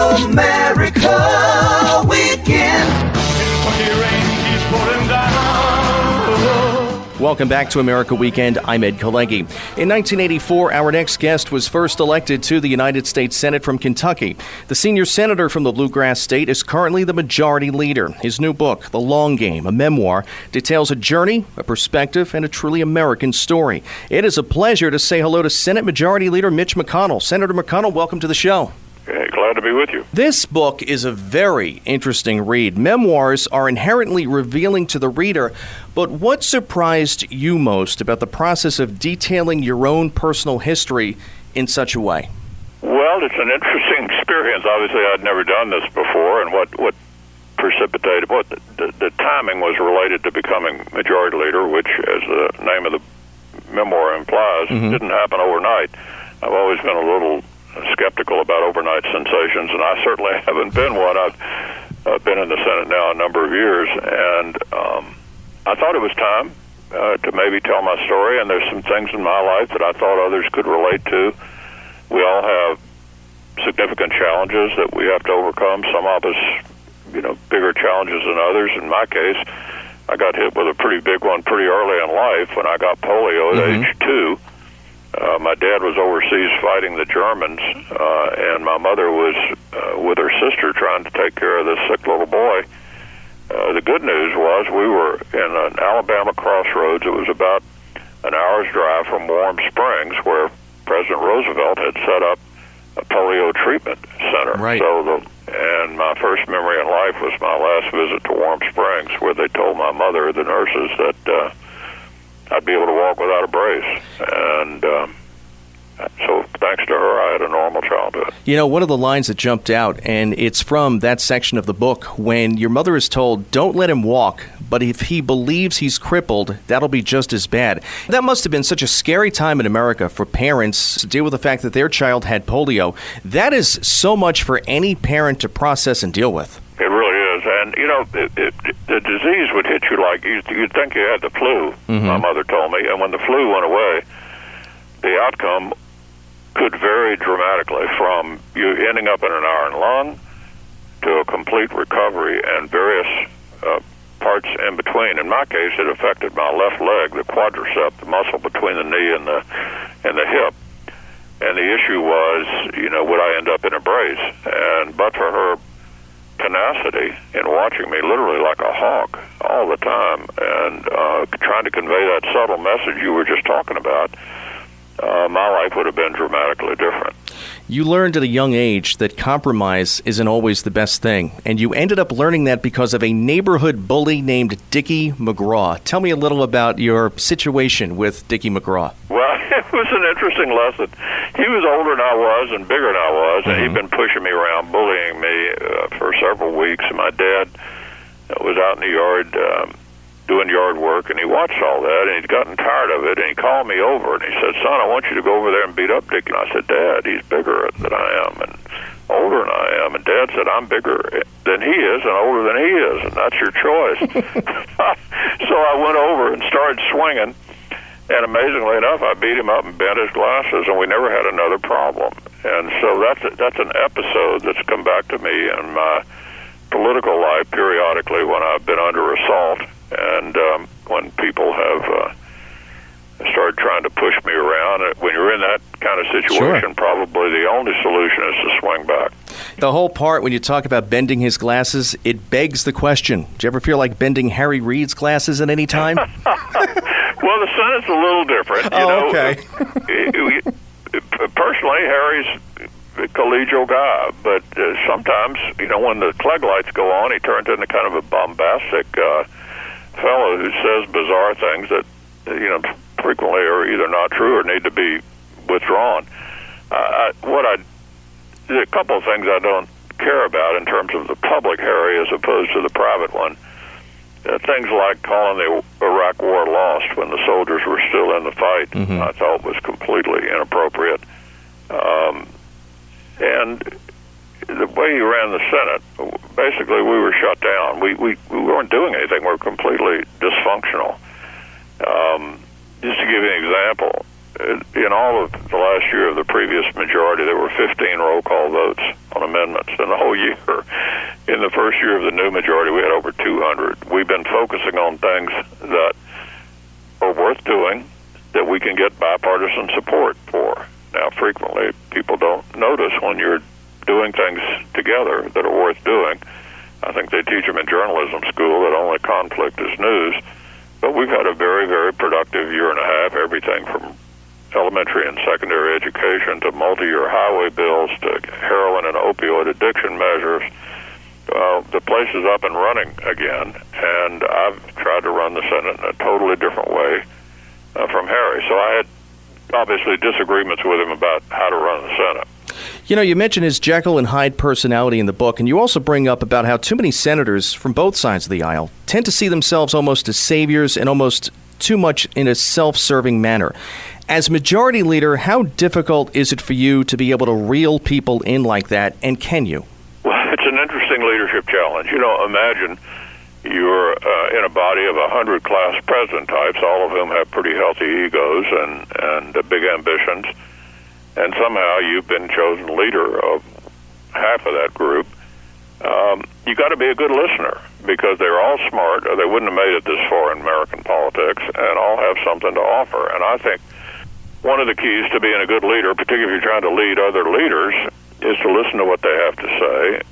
America Weekend. Welcome back to America Weekend. I'm Ed Kalegi. In 1984, our next guest was first elected to the United States Senate from Kentucky. The senior senator from the Bluegrass State is currently the majority leader. His new book, The Long Game, a memoir, details a journey, a perspective, and a truly American story. It is a pleasure to say hello to Senate Majority Leader Mitch McConnell. Senator McConnell, welcome to the show. Hey, glad to be with you. This book is a very interesting read. Memoirs are inherently revealing to the reader, but what surprised you most about the process of detailing your own personal history in such a way? Well, it's an interesting experience. Obviously, I'd never done this before, and what precipitated, the timing was related to becoming majority leader, which, as the name of the memoir implies, didn't happen overnight. I've always been a little skeptical about overnight sensations, and I certainly haven't been one. I've been in the Senate now a number of years, and I thought it was time to maybe tell my story, and there's some things in my life that I thought others could relate to. We all have significant challenges that we have to overcome. Some of us, bigger challenges than others. In my case, I got hit with a pretty big one pretty early in life when I got polio at age 2. My dad was overseas fighting the Germans, and my mother was with her sister trying to take care of this sick little boy. The good news was we were in an Alabama crossroads. It was about an hour's drive from Warm Springs, where President Roosevelt had set up a polio treatment center. Right. And my first memory in life was my last visit to Warm Springs, where they told my mother, the nurses, that I'd be able to walk without a brace. And so thanks to her, I had a normal childhood. One of the lines that jumped out, and it's from that section of the book, when your mother is told, don't let him walk, but if he believes he's crippled, that'll be just as bad. That must have been such a scary time in America for parents to deal with the fact that their child had polio. That is so much for any parent to process and deal with. It really is. And, the disease would hit you like you'd think you had the flu, my mother told me. And when the flu went away, the outcome could vary dramatically from you ending up in an iron lung to a complete recovery and various parts in between. In my case, it affected my left leg, the quadricep, the muscle between the knee and the hip. And the issue was, would I end up in a brace? But for her tenacity in watching me literally like a hawk all the time and trying to convey that subtle message you were just talking about, my life would have been dramatically different. You learned at a young age that compromise isn't always the best thing, and you ended up learning that because of a neighborhood bully named Dickie McGraw. Tell me a little about your situation with Dickie McGraw. Well, it was an interesting lesson. He was older than I was and bigger than I was, and he'd been pushing me around, bullying me for several weeks, and my dad was out in the yard doing yard work, and he watched all that, and he'd gotten tired of it, and he called me over, and he said, son, I want you to go over there and beat up Dickie. And I said, Dad, he's bigger than I am, and older than I am. And Dad said, I'm bigger than he is and older than he is, and that's your choice. So I went over and started swinging, and amazingly enough, I beat him up and bent his glasses, and we never had another problem. And so that's an episode that's come back to me in my political life periodically when I've been under assault, and when people have started trying to push me around. When you're in that kind of situation, probably the only solution is to swing back. The whole part when you talk about bending his glasses, it begs the question, do you ever feel like bending Harry Reid's glasses at any time? Well, the Senate's a little different. Okay. Personally, Harry's a collegial guy, but sometimes, when the Klieg lights go on, he turns into kind of a bombastic fellow who says bizarre things that, frequently are either not true or need to be withdrawn. A couple of things I don't care about in terms of the public Harry as opposed to the private one. Things like calling the Iraq War lost when the soldiers were still in the fight, I thought was completely inappropriate. And the way he ran the Senate, basically we were shut down. We weren't doing anything. We were completely dysfunctional. Just to give you an example, in all of the last year of the previous majority, there were 15 roll call votes on amendments. In the whole year, in the first year of the new majority, we had over 200. We've been focusing on things that are worth doing, that we can get bipartisan support for. Now, frequently, people don't notice when you're doing things together that are worth doing. I think they teach them in journalism school that only conflict is news. But we've had a very, very productive year and a half, everything from elementary and secondary education to multi-year highway bills to heroin and opioid addiction measures. The place is up and running again, and I've tried to run the Senate in a totally different way from Harry. So I had obviously disagreements with him about how to run the Senate. You know, you mentioned his Jekyll and Hyde personality in the book, and you also bring up about how too many senators from both sides of the aisle tend to see themselves almost as saviors and almost too much in a self-serving manner. As majority leader, how difficult is it for you to be able to reel people in like that, and can you? Well, it's an interesting leadership challenge. You know, imagine you're in a body of 100 class president types, all of whom have pretty healthy egos and big ambitions, and somehow you've been chosen leader of half of that group. You got to be a good listener, because they're all smart, or they wouldn't have made it this far in American politics, and all have something to offer. And I think one of the keys to being a good leader, particularly if you're trying to lead other leaders, is to listen to what they have to say,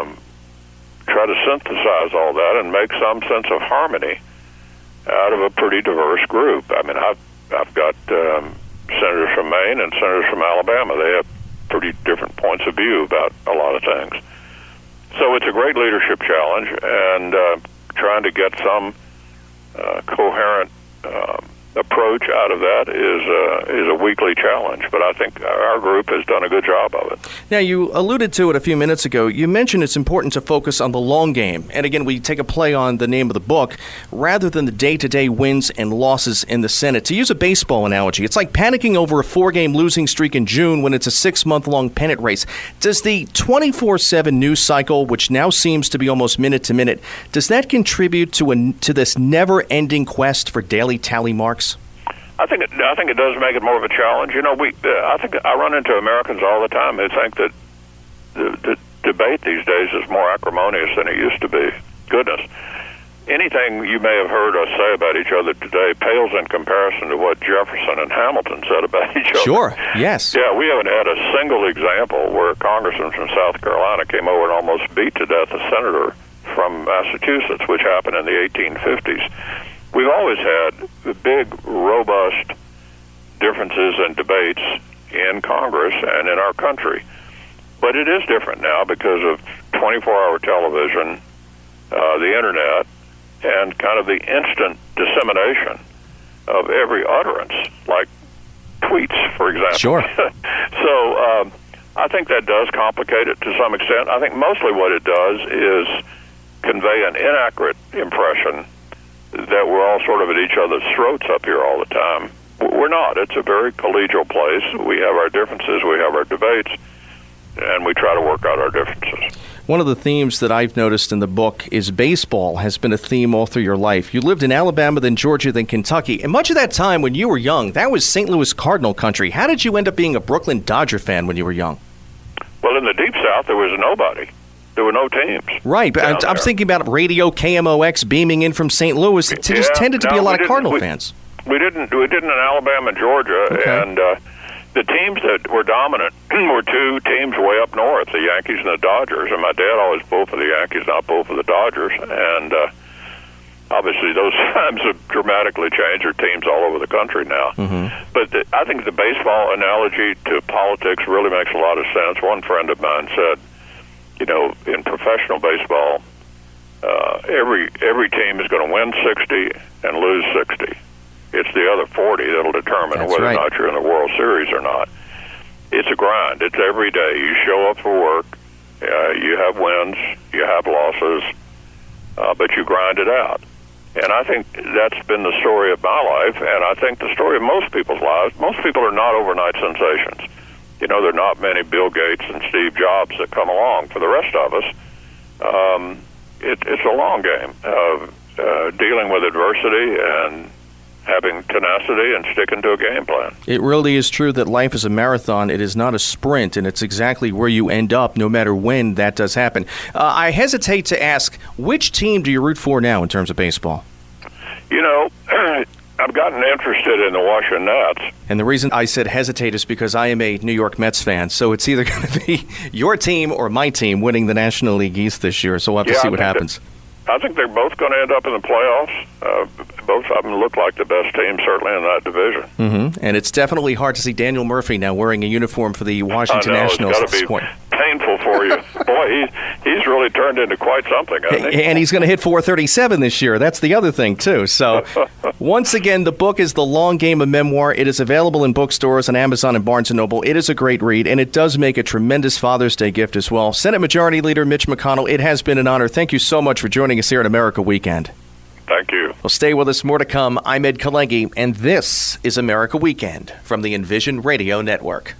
try to synthesize all that, and make some sense of harmony out of a pretty diverse group. I mean, I've got senators from Maine and senators from Alabama. They have pretty different points of view about a lot of things. So it's a great leadership challenge, and trying to get some coherent approach out of that is a weekly challenge. But I think our group has done a good job of it. Now, you alluded to it a few minutes ago. You mentioned it's important to focus on the long game. And again, we take a play on the name of the book, rather than the day-to-day wins and losses in the Senate. To use a baseball analogy, it's like panicking over a 4-game losing streak in June when it's a 6-month-long pennant race. Does the 24/7 news cycle, which now seems to be almost minute to minute, does that contribute to this never-ending quest for daily tally marks? I think it does make it more of a challenge. You know, I think I run into Americans all the time who think that the debate these days is more acrimonious than it used to be. Goodness, anything you may have heard us say about each other today pales in comparison to what Jefferson and Hamilton said about each other. Sure, yes. Yeah, we haven't had a single example where a congressman from South Carolina came over and almost beat to death a senator from Massachusetts, which happened in the 1850s. We've always had big, robust differences and debates in Congress and in our country. But it is different now because of 24-hour television, the Internet, and kind of the instant dissemination of every utterance, like tweets, for example. Sure. So I think that does complicate it to some extent. I think mostly what it does is convey an inaccurate impression that we're all sort of at each other's throats up here all the time. We're not. It's a very collegial place. We have our differences, we have our debates, and we try to work out our differences. One of the themes that I've noticed in the book is baseball has been a theme all through your life. You lived in Alabama, then Georgia, then Kentucky. And much of that time when you were young, that was St. Louis Cardinal country. How did you end up being a Brooklyn Dodger fan when you were young? Well, in the Deep South, there was nobody. There were no teams. Right, but I'm thinking about radio KMOX beaming in from St. Louis. It just tended to be a lot of Cardinal fans. We didn't in Alabama and Georgia, okay. And the teams that were dominant were two teams way up north, the Yankees and the Dodgers. And my dad always pulled for the Yankees, not pulled for the Dodgers. And obviously those times have dramatically changed. There are teams all over the country now. Mm-hmm. But I think the baseball analogy to politics really makes a lot of sense. One friend of mine said, you know, in professional baseball, every team is going to win 60 and lose 60. It's the other 40 that'll determine whether or not you're in the World Series or not. It's a grind. It's every day. You show up for work. You have wins. You have losses. But you grind it out. And I think that's been the story of my life, and I think the story of most people's lives. Most people are not overnight sensations. You know, there are not many Bill Gates and Steve Jobs that come along. For the rest of us, it's a long game of dealing with adversity and having tenacity and sticking to a game plan. It really is true that life is a marathon. It is not a sprint, and it's exactly where you end up no matter when that does happen. I hesitate to ask, which team do you root for now in terms of baseball? You know, I've gotten interested in the Washington Nats. And the reason I said hesitate is because I am a New York Mets fan, so it's either going to be your team or my team winning the National League East this year, so we'll have to see what happens. I think they're both going to end up in the playoffs. Both of them look like the best team, certainly in that division. Mm-hmm. And it's definitely hard to see Daniel Murphy now wearing a uniform for the Washington Nationals at this point. Painful for you. Boy, he's really turned into quite something, hasn't he? And he's going to hit 437 this year. That's the other thing, too. So, once again, the book is The Long Game of Memoir. It is available in bookstores on Amazon and Barnes & Noble. It is a great read, and it does make a tremendous Father's Day gift as well. Senate Majority Leader Mitch McConnell, it has been an honor. Thank you so much for joining us here at America Weekend. Thank you. Well, stay with us. More to come. I'm Ed Kalengi, and this is America Weekend from the Envision Radio Network.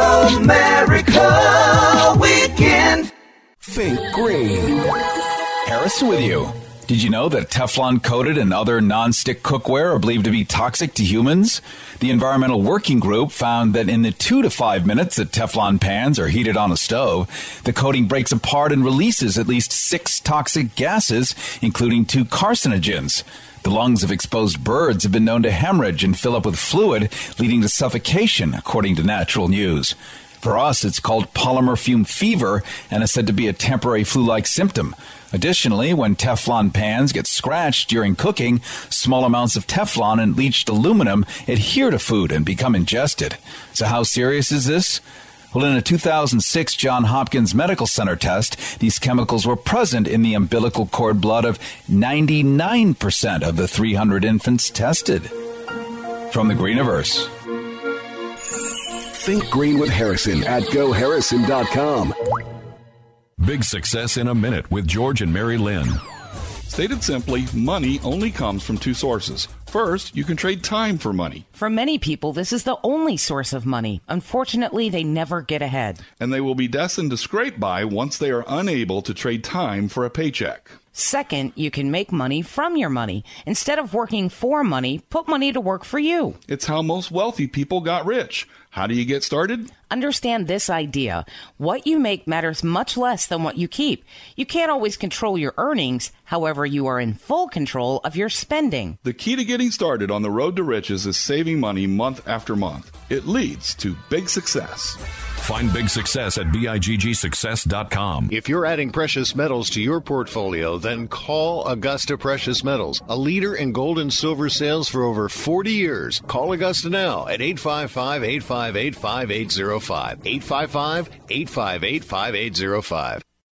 America Weekend. Think green. Harris with you. Did you know that Teflon-coated and other non-stick cookware are believed to be toxic to humans? The Environmental Working Group found that in the 2 to 5 minutes that Teflon pans are heated on a stove, the coating breaks apart and releases at least 6 toxic gases, including 2 carcinogens. The lungs of exposed birds have been known to hemorrhage and fill up with fluid, leading to suffocation, according to Natural News. For us, it's called polymer fume fever and is said to be a temporary flu-like symptom. Additionally, when Teflon pans get scratched during cooking, small amounts of Teflon and leached aluminum adhere to food and become ingested. So how serious is this? Well, in a 2006 Johns Hopkins Medical Center test, these chemicals were present in the umbilical cord blood of 99% of the 300 infants tested. From the Greeniverse. Think Green with Harrison at GoHarrison.com. Big Success in a Minute with George and Mary Lynn. Stated simply, money only comes from 2 sources. First, you can trade time for money. For many people, this is the only source of money. Unfortunately, they never get ahead. And they will be destined to scrape by once they are unable to trade time for a paycheck. Second, you can make money from your money. Instead of working for money, put money to work for you. It's how most wealthy people got rich. How do you get started? Understand this idea. What you make matters much less than what you keep. You can't always control your earnings. However, you are in full control of your spending. The key to getting started on the road to riches is saving money month after month. It leads to big success. Find Big Success at BIGGsuccess.com. If you're adding precious metals to your portfolio, then call Augusta Precious Metals, a leader in gold and silver sales for over 40 years. Call Augusta now at 855-858-5805. 855-858-5805.